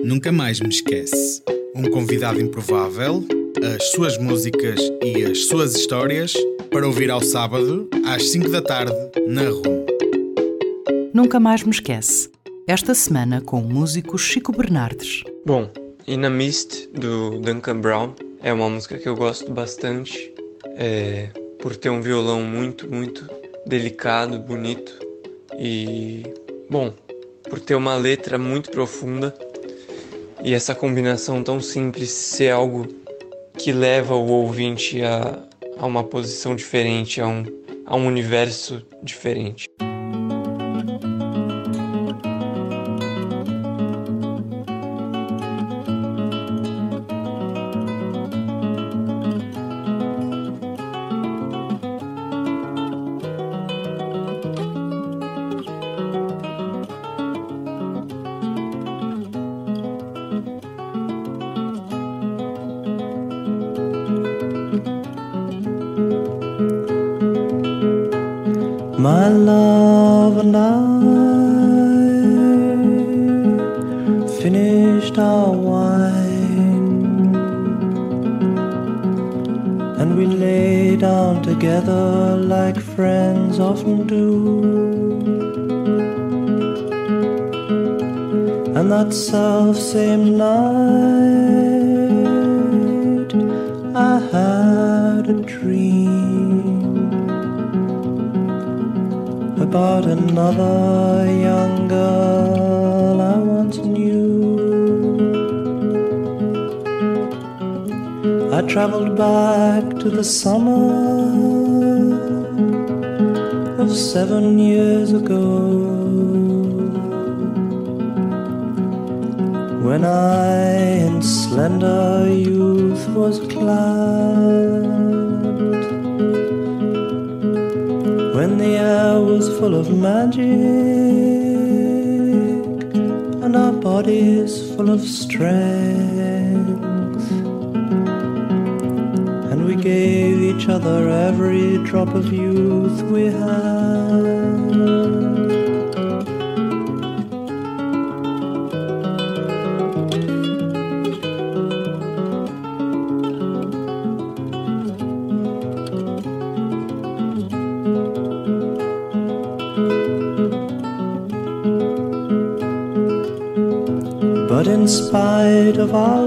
Nunca Mais Me Esquece. Um convidado improvável, as suas músicas e as suas histórias para ouvir ao sábado, às 5 da tarde, na RUM. Nunca Mais Me Esquece. Esta semana com o músico Chico Bernardes. Bom, In a Mist, do Duncan Brown, é uma música que eu gosto bastante, por ter um violão muito delicado, bonito e, bom, por ter uma letra muito profunda e essa combinação tão simples ser algo que leva o ouvinte a uma posição diferente, a um universo diferente. My love and I finished our wine, and we lay down together like friends often do. And that self-same night I had a dream about another young girl I once knew. I traveled back to the summer of 7 years ago, when I in slender youth was clad, when the air was full of magic and our bodies full of strength, and we gave each other every drop of youth we had. But in spite of our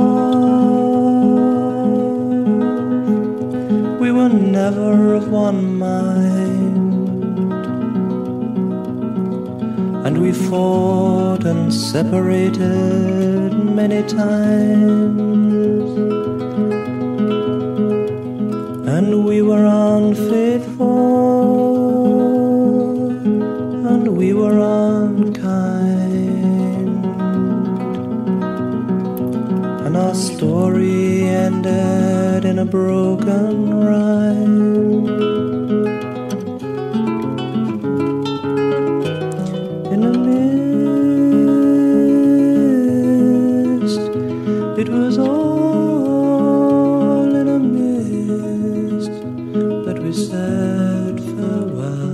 love, we were never of one mind, and we fought and separated many times, and we were unfaithful, and we were unkind. And our story ended in a broken rhyme. In a mist, it was all in a mist that we said farewell.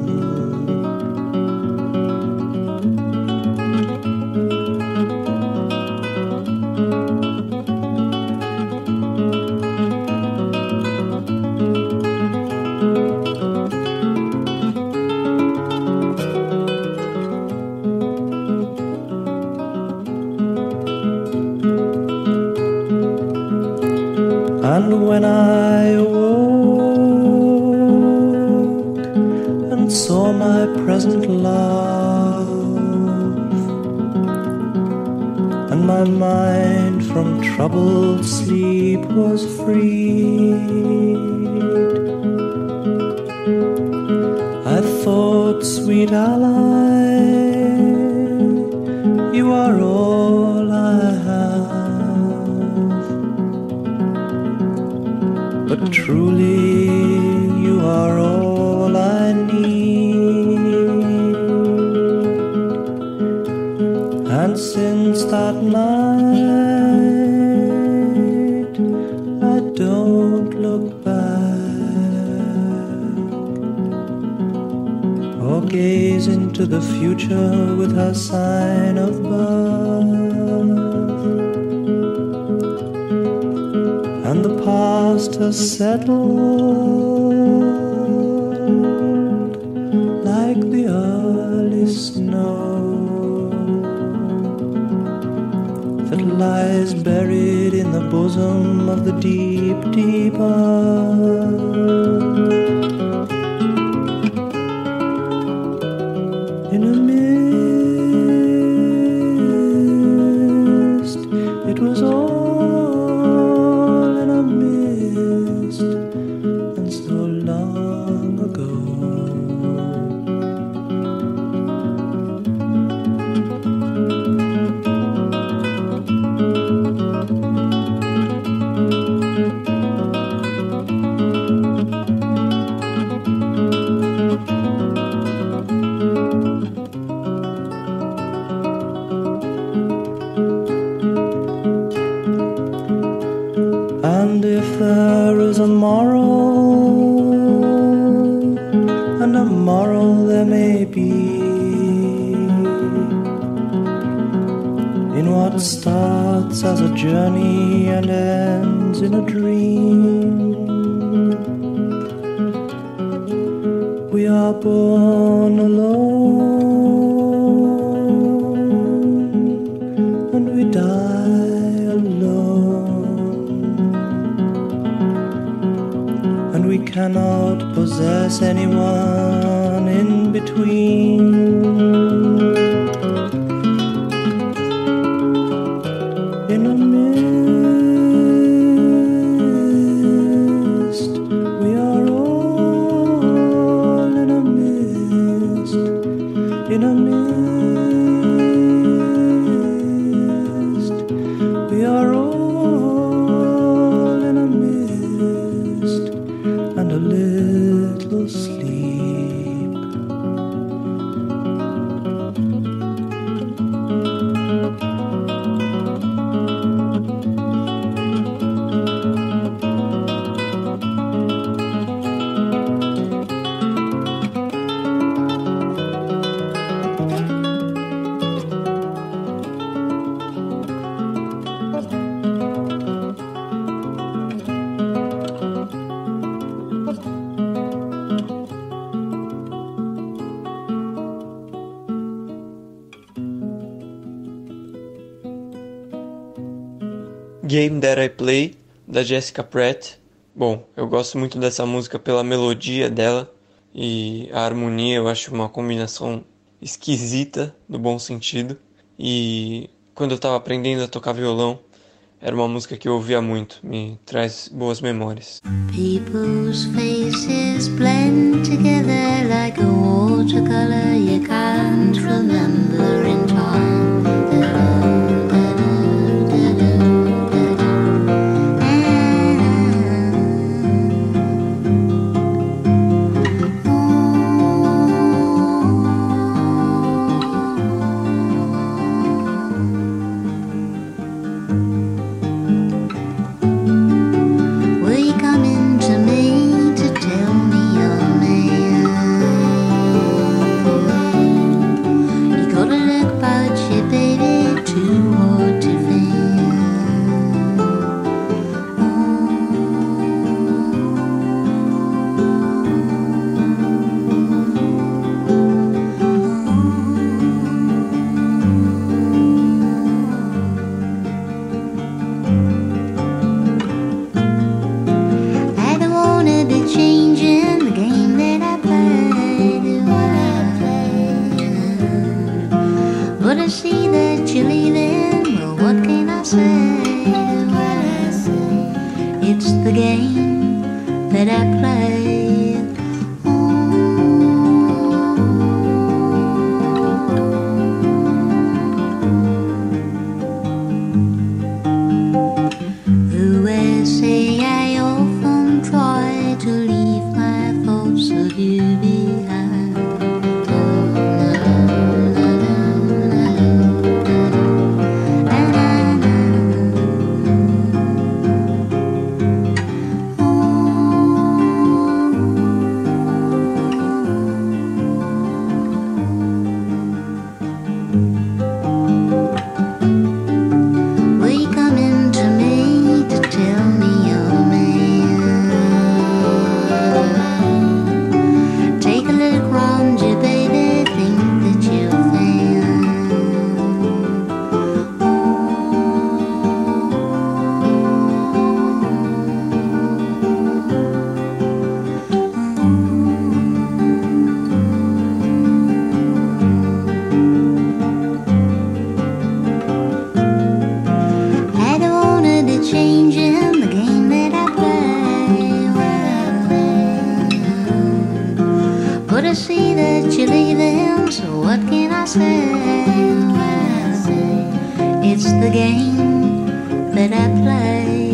And when I awoke and saw my present love, and my mind from troubled sleep was freed, I thought, sweet ally, you are all I have. But truly you are all I need. And since that night I don't look back or gaze into the future with her sign of birth. dust has settled like the early snow that lies buried in the bosom of the deep, deep earth. In a mist, it was all in a mist, and so long ago. And if there is a moral, and a moral there may be, in what starts as a journey and ends in a dream, we are born alone, and we die alone. And we cannot possess anyone in between. In a mist, we are all in a mist. In a mist, we are all in a mist. And a little sleep. Game That I Play, da Jessica Pratt. Bom, eu gosto muito dessa música pela melodia dela e a harmonia, eu acho uma combinação esquisita, no bom sentido. E quando eu estava aprendendo a tocar violão, era uma música que eu ouvia muito, me traz boas memórias. People's faces blend together like a watercolor you can't remember in time. it's the game that I play.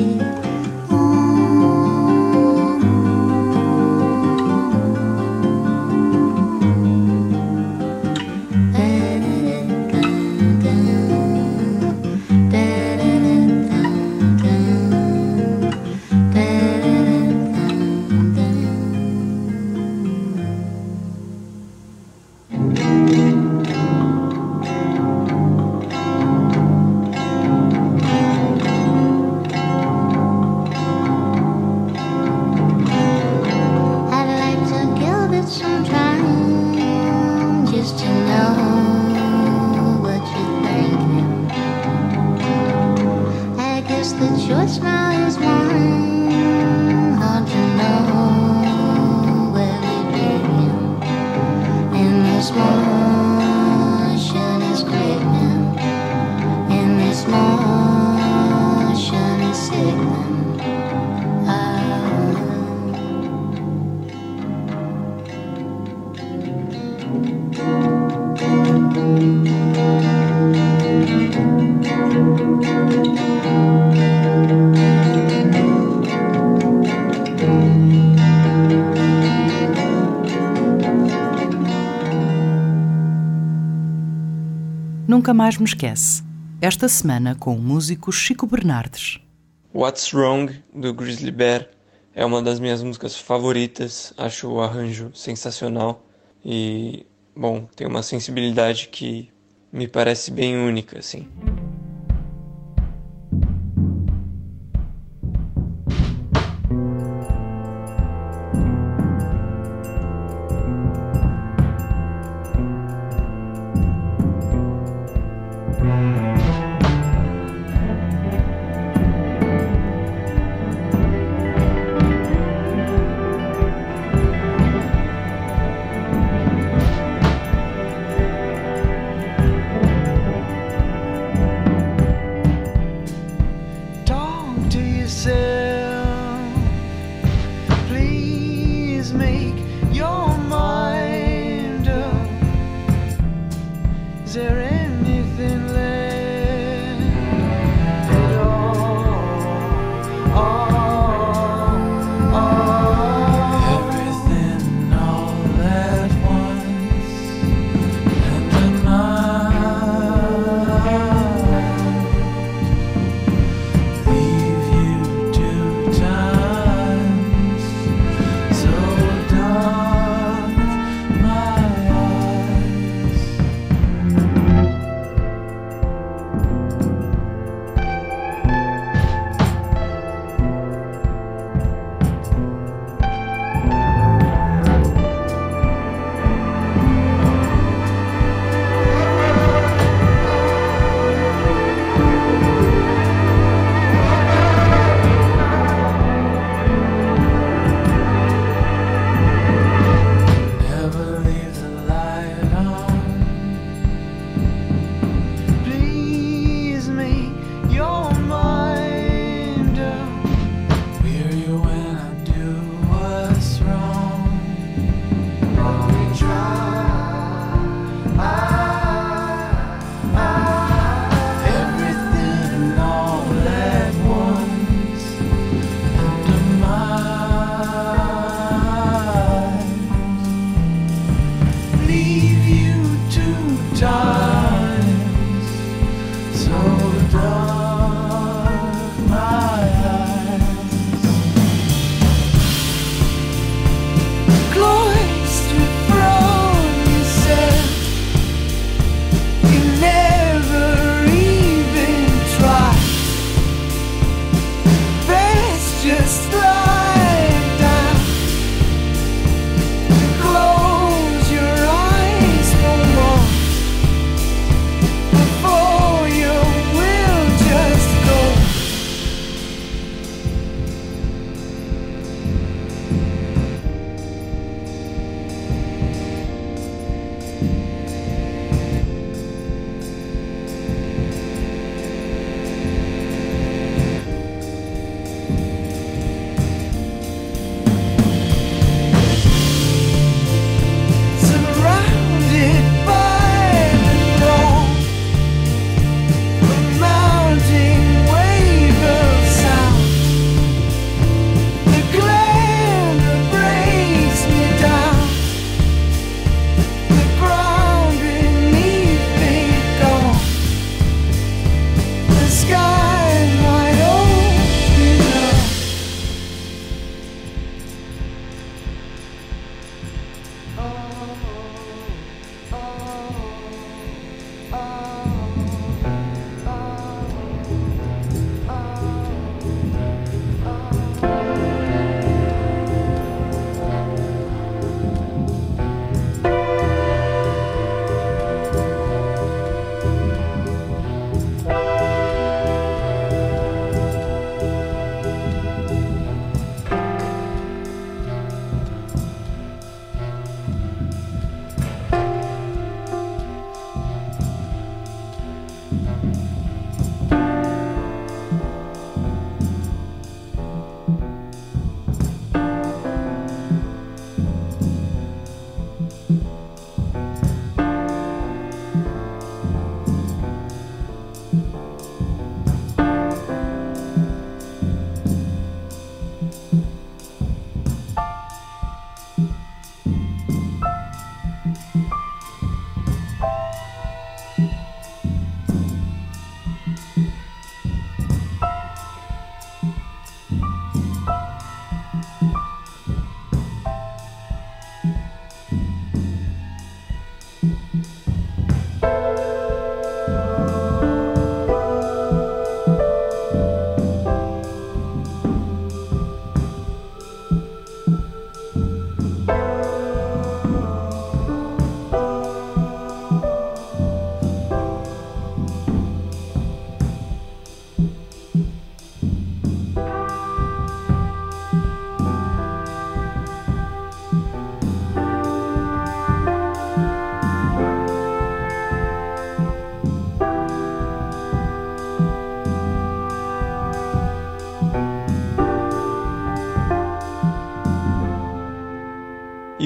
Nunca Mais Me Esquece. Esta semana com o músico Chico Bernardes. What's Wrong, do Grizzly Bear, é uma das minhas músicas favoritas. Acho o arranjo sensacional e, bom, tem uma sensibilidade que me parece bem única, assim.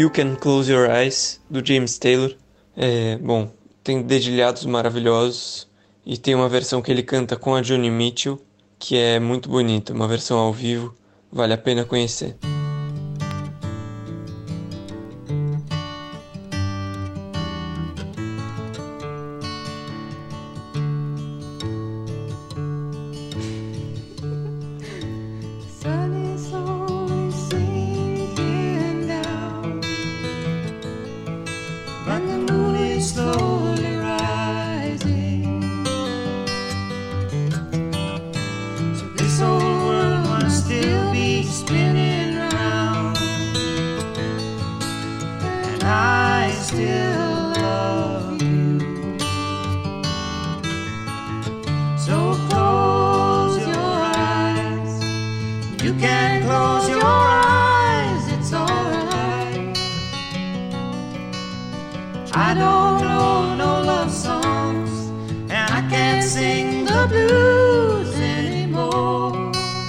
You Can Close Your Eyes, do James Taylor. Bom, tem dedilhados maravilhosos e tem uma versão que ele canta com a Joni Mitchell, que é muito bonita, uma versão ao vivo, vale a pena conhecer. I don't know no love songs, and I can't sing the blues anymore,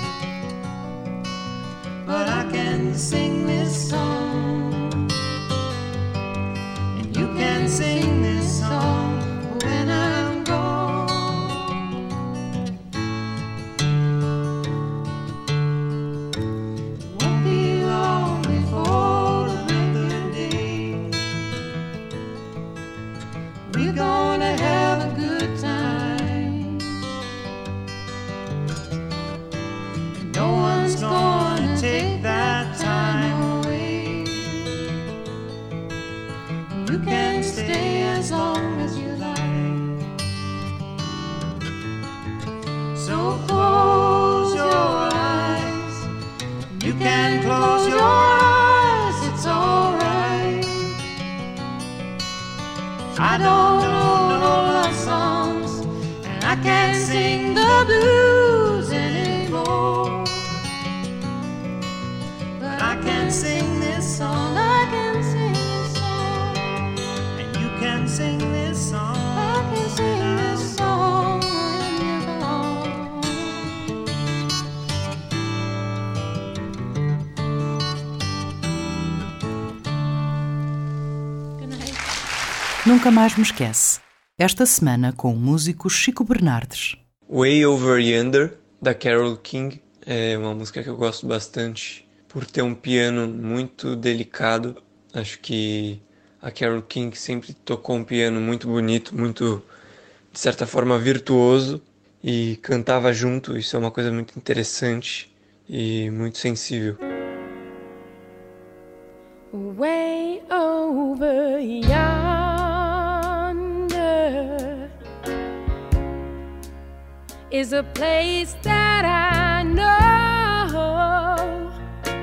but I can sing this song, and you can sing this song when I'm gone. It won't be long before the record day. We're gonna have a good time, and no one's gonna take that time away. You can stay as long as you like, so close your eyes. You can close your eyes, it's alright. I don't know no love songs, and I can't sing the blues anymore, but I can sing this song. I can sing this song, and you can sing this song. I can sing this song when you're gone. Good night. Nunca mais me esquece. Esta semana com o músico Chico Bernardes. Way Over Yonder, da Carole King, é uma música que eu gosto bastante por ter um piano muito delicado. Acho que a Carole King sempre tocou um piano muito bonito, muito, de certa forma, virtuoso, e cantava junto. Isso é uma coisa muito interessante e muito sensível. Way over yonder is a place that I know,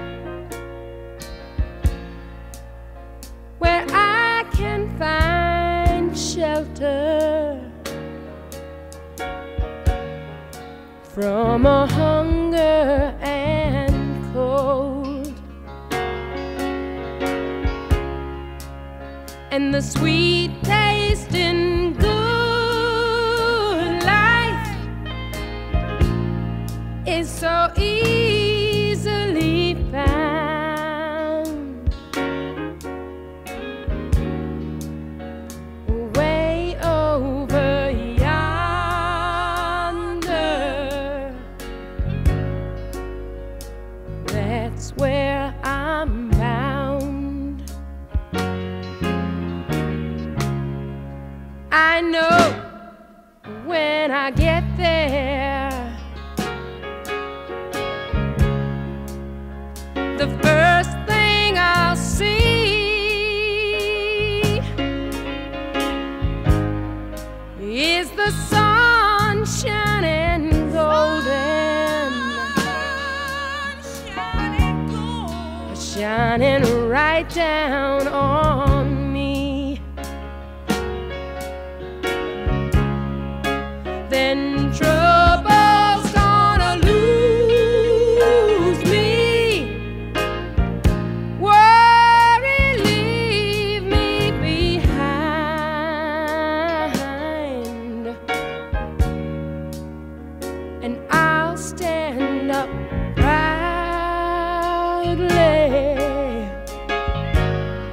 where I can find shelter from a hunger and cold, and the sweet taste in good life is so easily found. Way over yonder, that's where I'm bound. I know when I get there, the first thing I'll see is the sun shining golden, shining right down on me. Then trouble's gonna lose me, worry leave me behind, and I'll stand up proudly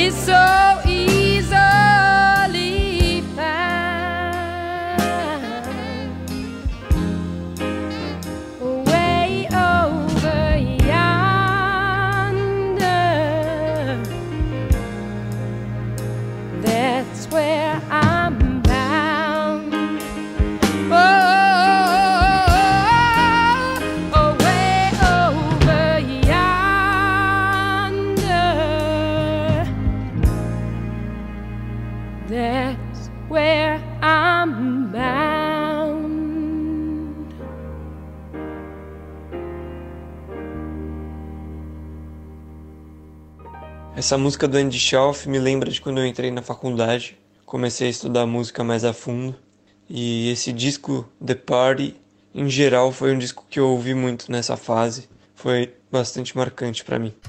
is so easily found. Way over yonder, that's where I'm bound. Oh, way over yonder, that's where I'm bound. Essa música do Andy Schauf me lembra de quando eu entrei na faculdade, comecei a estudar música mais a fundo, e esse disco, The Party, em geral, foi um disco que eu ouvi muito nessa fase, foi bastante marcante pra mim.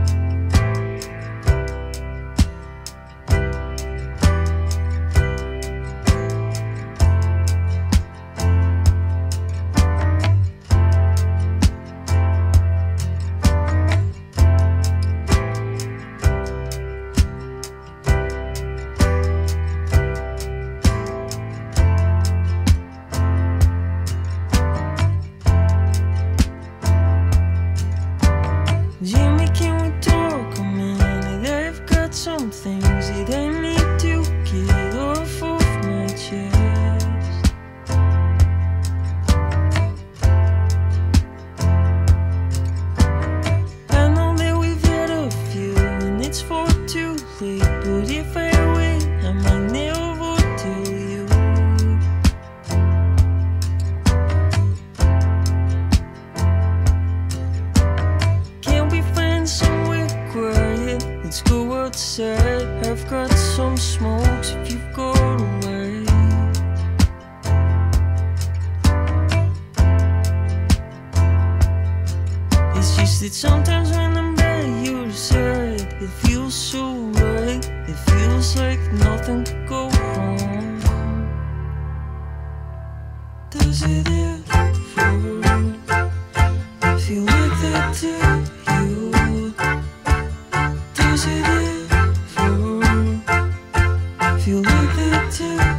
Jimmy, can we talk a minute? I've got some things that I need to get off of my chest. I know that we've had a few and it's far too late, but if I wait, I might never tell you. Can we find somewhere quiet? Let's go outside. I've got some smokes if you've got away. It's just that sometimes when I'm by your side, it feels so right. It feels like nothing could go wrong. Does it ever feel like that to you? Does it ever feel like that to you?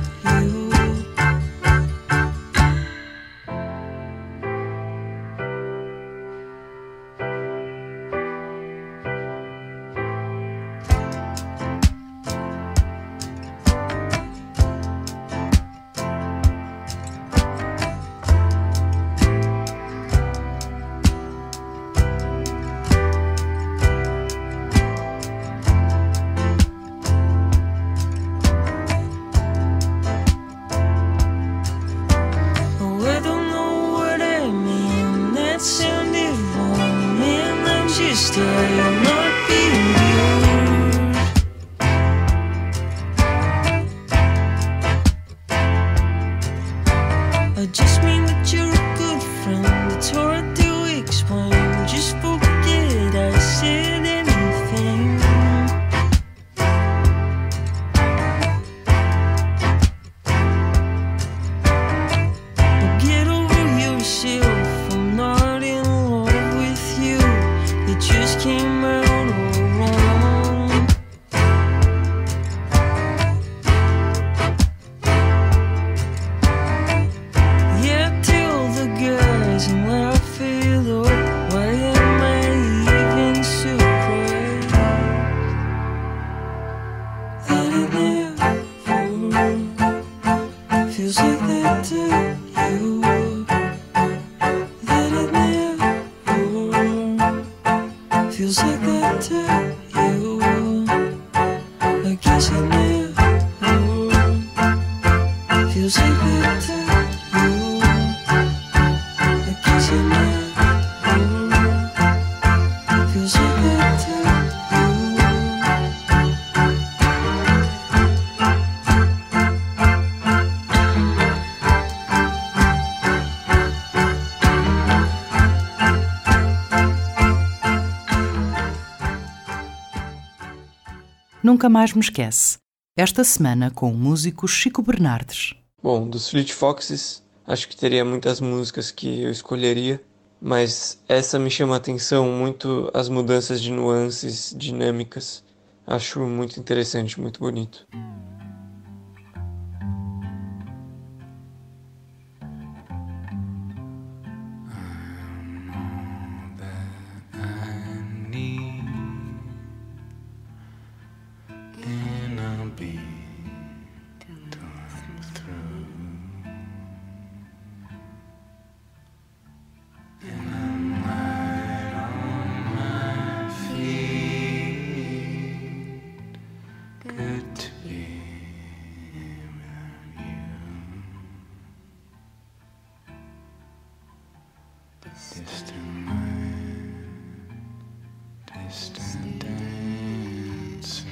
Oh, I don't know what I mean. That sounded wrong, man. I'm just tired of not being used. I just mean that you're a good friend. It's hard to explain. Just forget I said anything. Get over yourself, I'm not in love with you. It just came out all wrong. Yeah, tell the guys and laugh it up. Why am I even surprised that it never feels like that to you? That it never feels like that to you. I guess it never feels like that to you. I guess it never feels like that to you. Nunca Mais Me Esquece. Esta semana com o músico Chico Bernardes. Bom, dos Fleet Foxes, acho que teria muitas músicas que eu escolheria, mas essa me chama a atenção muito as mudanças de nuances dinâmicas. Acho muito interessante, muito bonito. Distant dancing,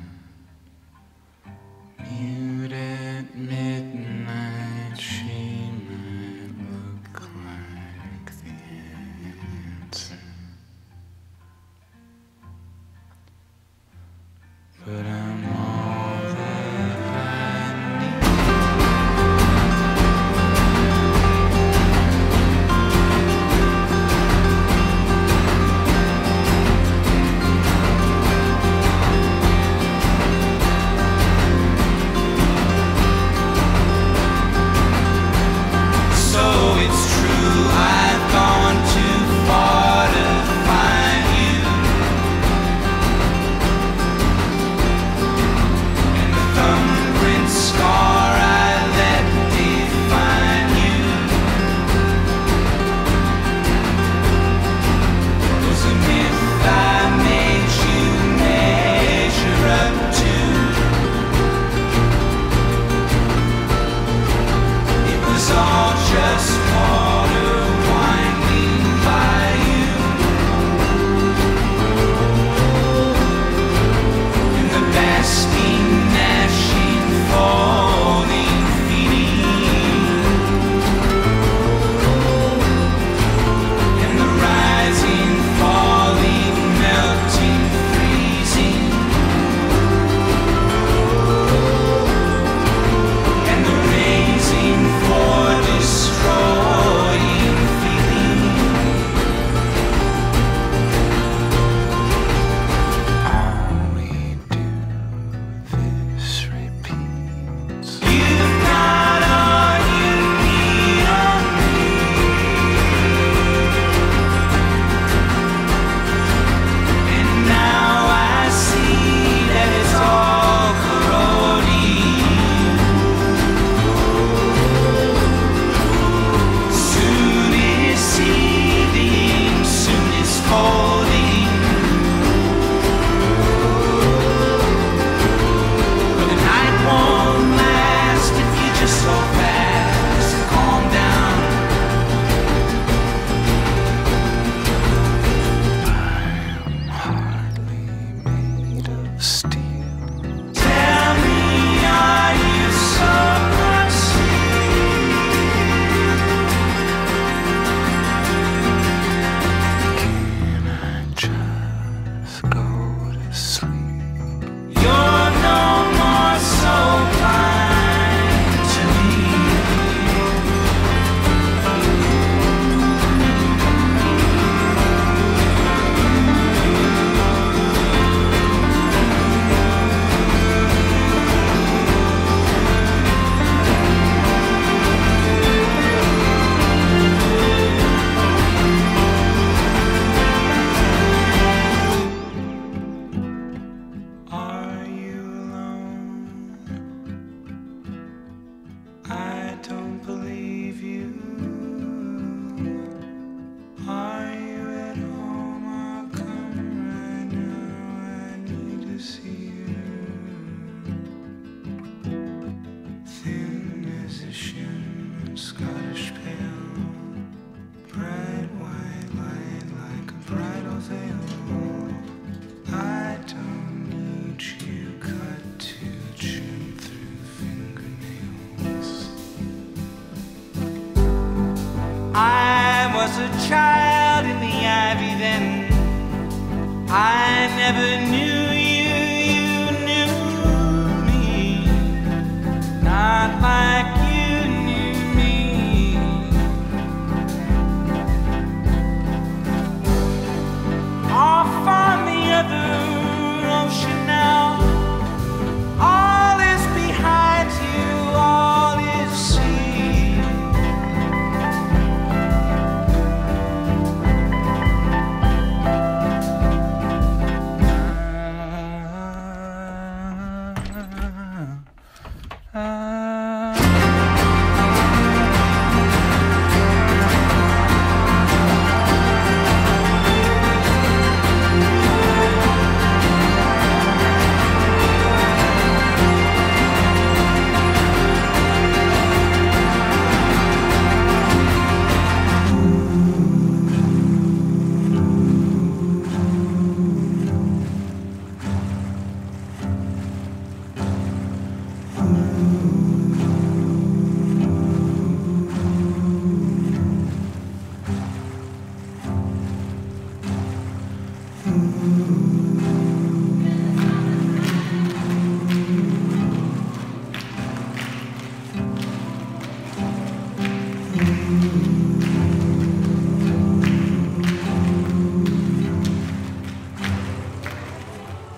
mute at midnight, she might look like the answer, but I'm all that I need.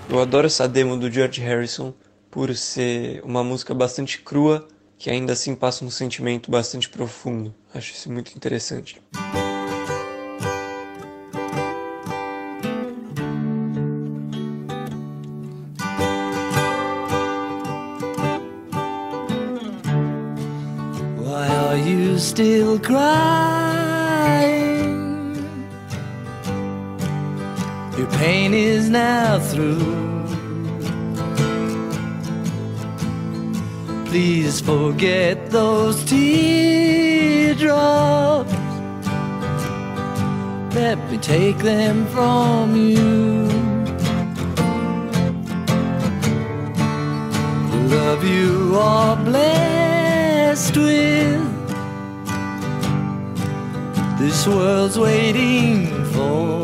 Eu adoro essa demo do George Harrison por ser uma música bastante crua, que ainda assim passa um sentimento bastante profundo. Acho isso muito interessante. Why are you still crying? Your pain is now through. Please forget those teardrops. Let me take them from you. The love you are blessed with, this world's waiting for.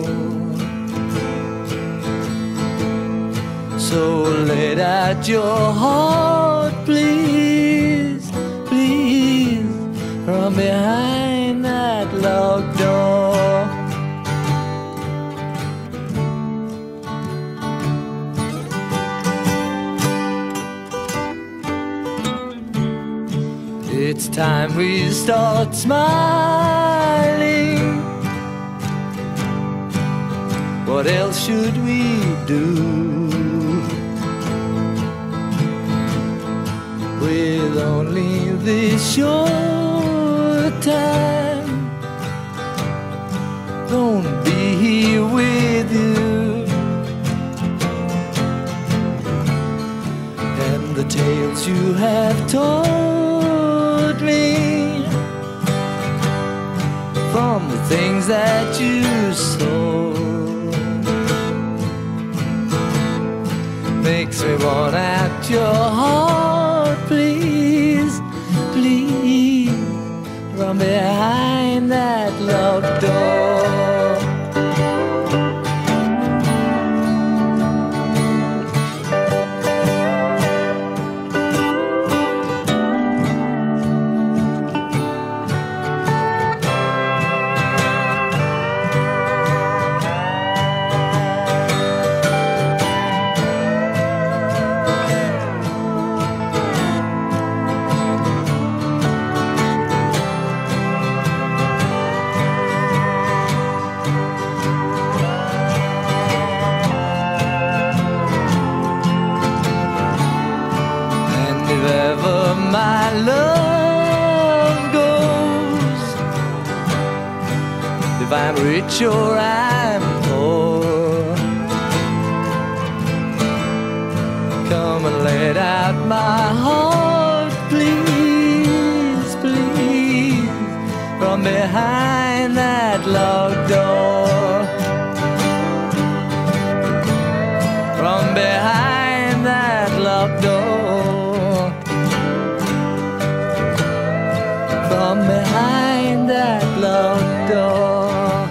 So let out your heart, please, please, from behind that locked door. It's time we start smiling. What else should we do? With only this short time, gonna be here with you. And the tales you have told me, from the things that you saw, makes me want out your heart, please, please, from behind that locked door. My love goes, if I'm rich or I'm poor, come and let out my heart, please, please, from behind that locked door, from behind that locked door. From behind that locked door.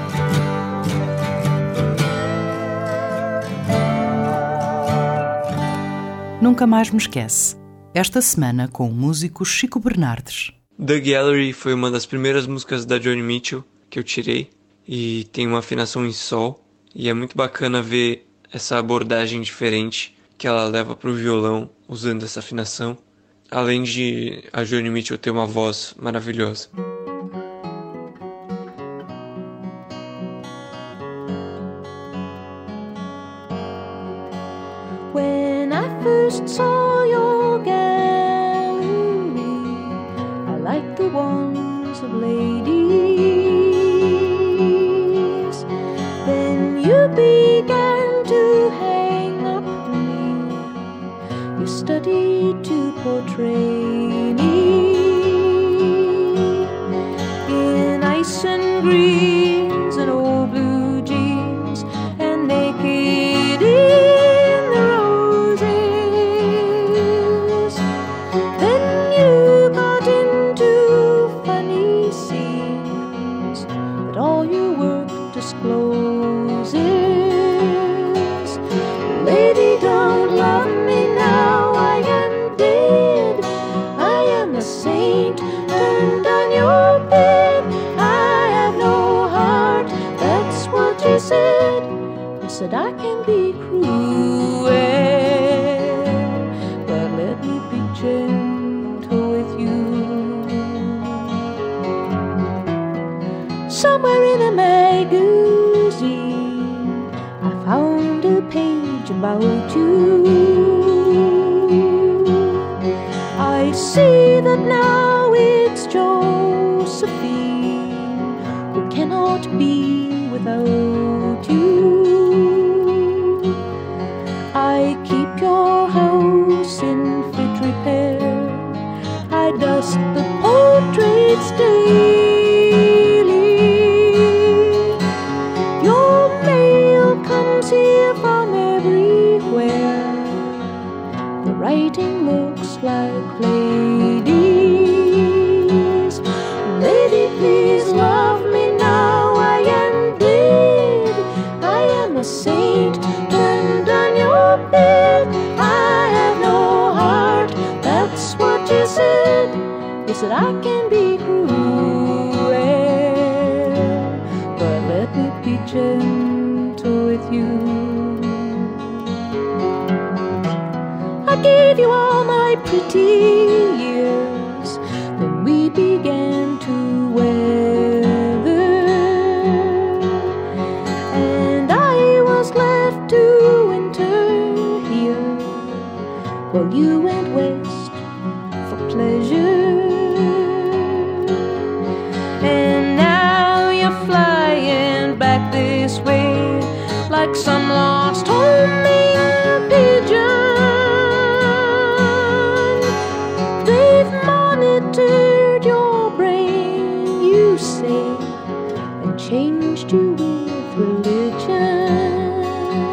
Nunca mais me esquece. Esta semana com o músico Chico Bernardes. The Gallery foi uma das primeiras músicas da Joni Mitchell que eu tirei e tem uma afinação em sol e é muito bacana ver essa abordagem diferente que ela leva para o violão usando essa afinação. Além de a Joni Mitchell ter uma voz maravilhosa. When I first saw your gallery, I liked the ones of ladies. Then you began to hang up me. You studied to portray me in ice and greens and old blue jeans and naked in the roses. Then you got into funny scenes that all your work discloses. Lady, don't love me now, I am dead. I am a saint turned on your bed. I have no heart. you. I see that now it's Josephine who cannot be without you. I keep your house in fit repair. I dust the portraits daily. Your mail comes here from everywhere. The writing looks like ladies. Lady, please love me now. I am dead. I am a saint turned on your bed. I have no heart. That's what you said. You said I can be cruel, but let me be gentle with you. I gave you all my pretty years when we began to weather, and I was left to winter here while you went west for pleasure. And now you're flying back this way like some lost homing pigeon. They've monitored your brain, you say, and changed you with religion.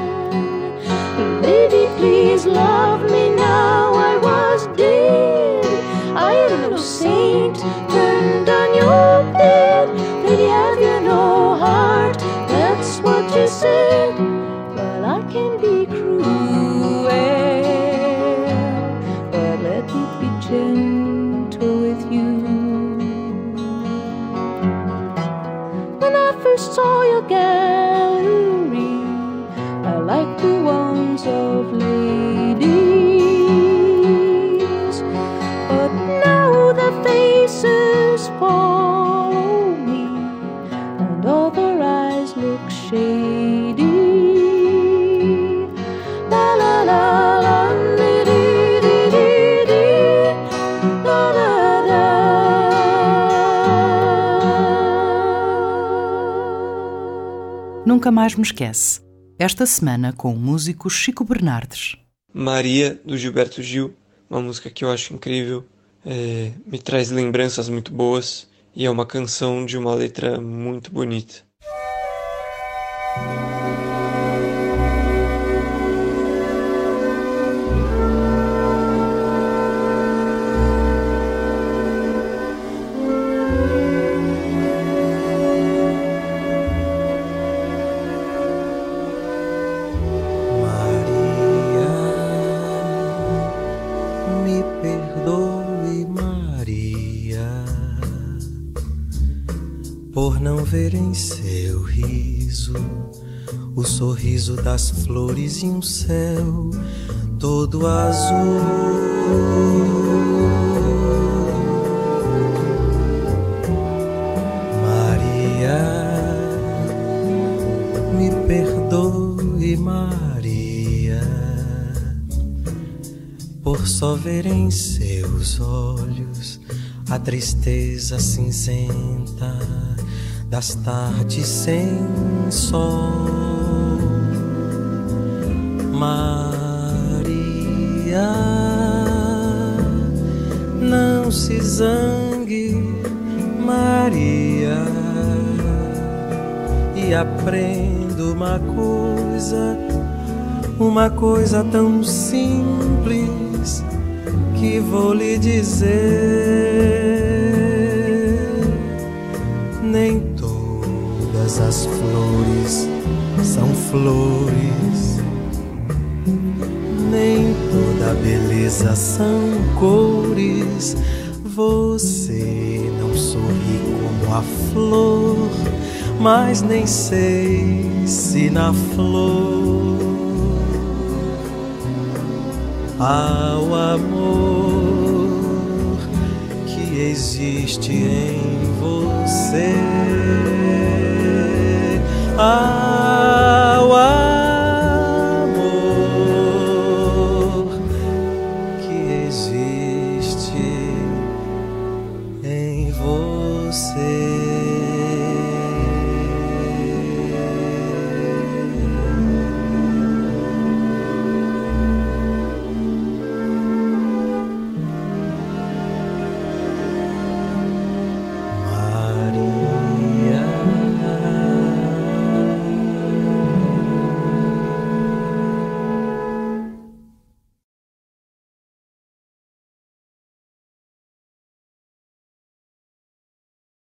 Lady, please love me now. I was dead. I am no saint turned on your bed. Lady, have you no heart? That's what you said. Well, I can be cruel, but let me be gentle with you. When I first saw your gallery, I liked the ones of ladies, but now the faces follow me, and all their eyes look shady. La la la la, dee dee dee dee dee, la la la. Nunca Mais Me Esquece. Esta semana com o músico Chico Bernardes. Maria, do Gilberto Gil, uma música que eu acho incrível, me traz lembranças muito boas e é uma canção de uma letra muito bonita. Por não ver em seu riso o sorriso das flores e um céu todo azul. Maria, me perdoe, Maria, por só ver em seus olhos a tristeza cinzenta das tardes sem sol. Maria, não se zangue, Maria, e aprenda uma coisa tão simples que vou lhe dizer. Nem todas as flores são flores, nem toda beleza são cores. Você não sorri como a flor, mas nem sei se na flor há o amor que existe em você.